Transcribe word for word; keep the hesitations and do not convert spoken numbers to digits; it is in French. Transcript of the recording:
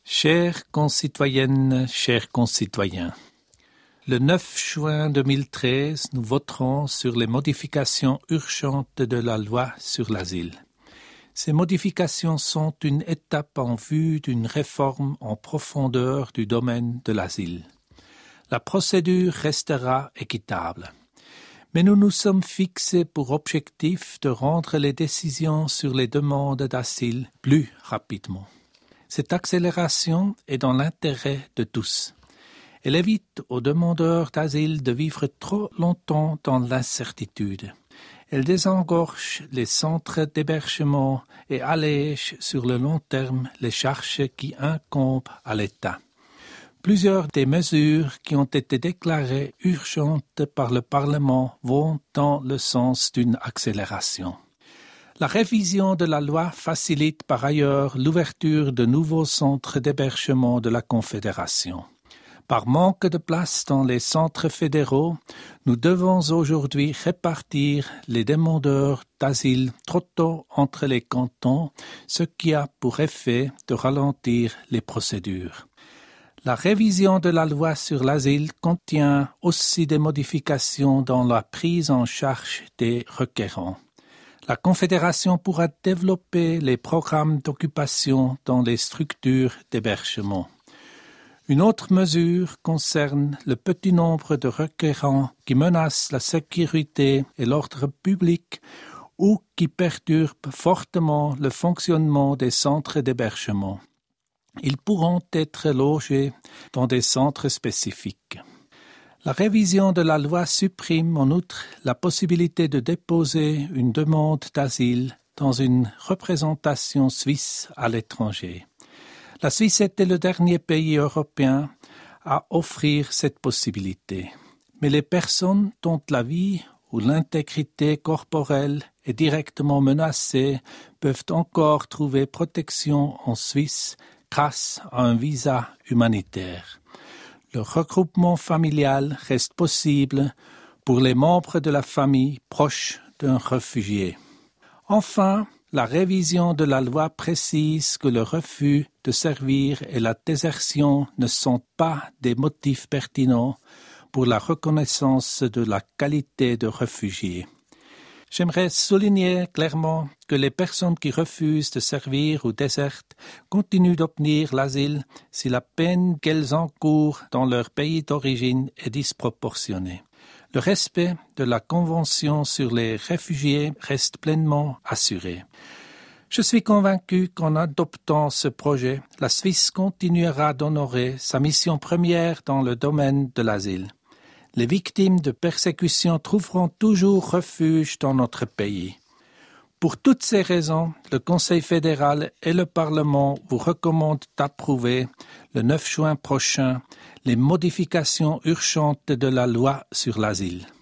Chères concitoyennes, chers concitoyens, le neuf juin deux mille treize, nous voterons sur les modifications urgentes de la loi sur l'asile. Ces modifications sont une étape en vue d'une réforme en profondeur du domaine de l'asile. La procédure restera équitable. Mais nous nous sommes fixés pour objectif de rendre les décisions sur les demandes d'asile plus rapidement. Cette accélération est dans l'intérêt de tous. Elle évite aux demandeurs d'asile de vivre trop longtemps dans l'incertitude. Elle désengorge les centres d'hébergement et allège sur le long terme les charges qui incombent à l'État. Plusieurs des mesures qui ont été déclarées urgentes par le Parlement vont dans le sens d'une accélération. La révision de la loi facilite par ailleurs l'ouverture de nouveaux centres d'hébergement de la Confédération. Par manque de place dans les centres fédéraux, nous devons aujourd'hui répartir les demandeurs d'asile trop tôt entre les cantons, ce qui a pour effet de ralentir les procédures. La révision de la loi sur l'asile contient aussi des modifications dans la prise en charge des requérants. La Confédération pourra développer les programmes d'occupation dans les structures d'hébergement. Une autre mesure concerne le petit nombre de requérants qui menacent la sécurité et l'ordre public ou qui perturbent fortement le fonctionnement des centres d'hébergement. Ils pourront être logés dans des centres spécifiques. La révision de la loi supprime en outre la possibilité de déposer une demande d'asile dans une représentation suisse à l'étranger. La Suisse était le dernier pays européen à offrir cette possibilité. Mais les personnes dont la vie ou l'intégrité corporelle est directement menacée peuvent encore trouver protection en Suisse grâce à un visa humanitaire. Le regroupement familial reste possible pour les membres de la famille proches d'un réfugié. Enfin, la révision de la loi précise que le refus de servir et la désertion ne sont pas des motifs pertinents pour la reconnaissance de la qualité de réfugié. J'aimerais souligner clairement que les personnes qui refusent de servir ou désertent continuent d'obtenir l'asile si la peine qu'elles encourent dans leur pays d'origine est disproportionnée. Le respect de la Convention sur les réfugiés reste pleinement assuré. Je suis convaincu qu'en adoptant ce projet, la Suisse continuera d'honorer sa mission première dans le domaine de l'asile. Les victimes de persécutions trouveront toujours refuge dans notre pays. Pour toutes ces raisons, le Conseil fédéral et le Parlement vous recommandent d'approuver le neuf juin prochain les modifications urgentes de la loi sur l'asile.